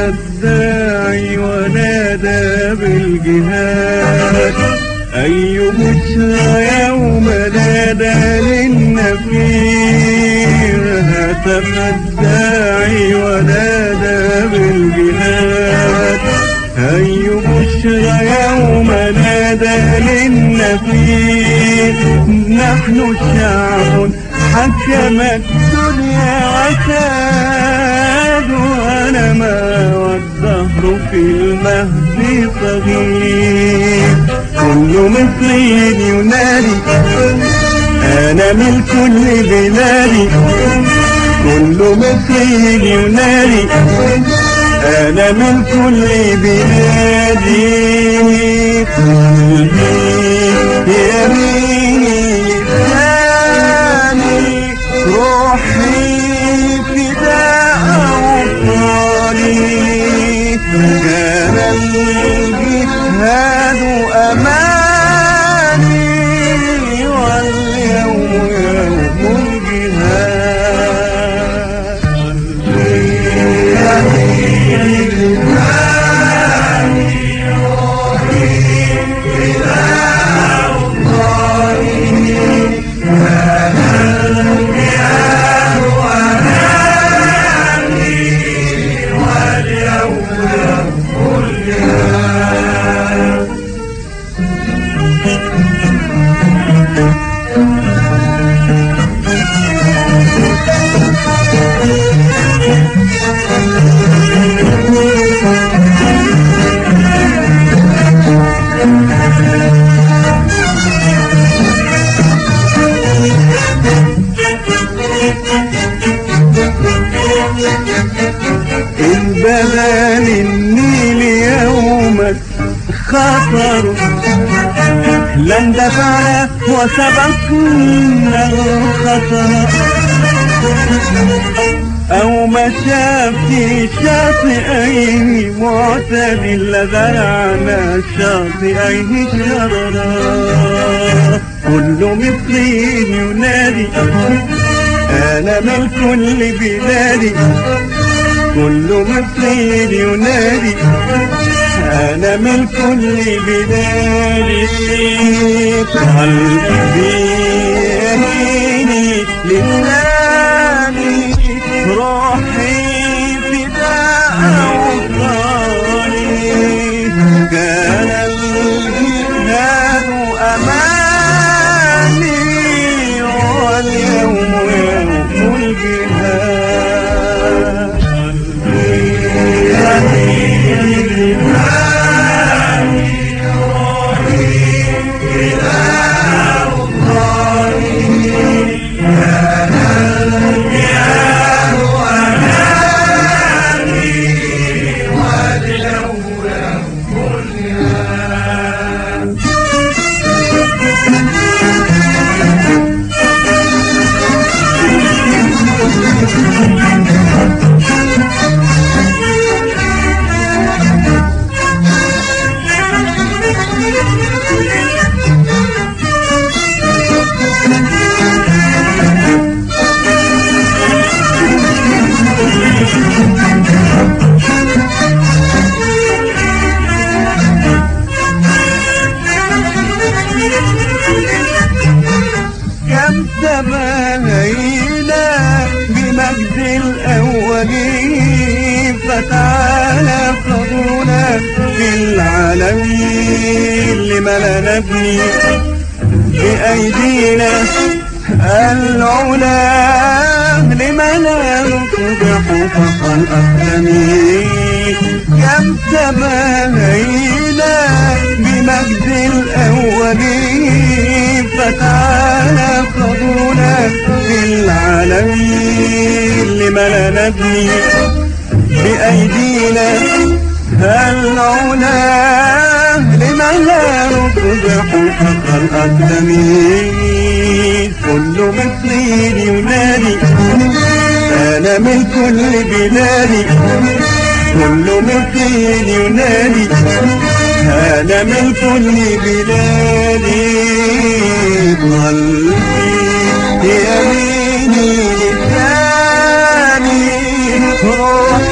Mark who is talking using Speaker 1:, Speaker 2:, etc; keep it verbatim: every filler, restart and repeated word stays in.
Speaker 1: الداعي ونادى بالجهاد. أي بشرى يوم نادى للنفير، هتف الداعي ونادى بالجهاد. أي بشرى يوم نادى للنفير، نحن شعب حكم الدنيا وساد، وأنا ما والدهر في المهد صغير. كل مصري ينادي أنا ملك لبلادي، كل مصري ينادي أنا ملك لبلادي. قلبي يميني لساني روحي فداء أوطاني، كان الجهاد أماني واليوم يوم الجهاد. البلال النيل يوم خطر، لن دفعنا وسبقنا الخطر، أو مشى في شاطئيه معتدل زرعنا شاطئيه شررا. كل مصري ينادي أنا ملك لبلادي، كل مصري ينادي أنا ملك لبلادي. قلبي يميني لساني روحي فداء أوطاني، كان الجهاد أماني واليوم يوم الجهاد. كم تباهينا بمجد الأولين، فتعالى فضلنا في العالمين. لما لا نبني بأيدينا العلا، لما لا نصبح فوق الأقدمين. كم تباهينا بمجد الأولين، فتعالى فضلنا في العالمين. لما لا نبني بأيدينا العلا، لما لا نصبح فوق الأقدمين. كل مصري ينادي أنا ملك لبلادي، كل مصري ينادي أنا ملك لبلادي. قلبي يميني لساني روحي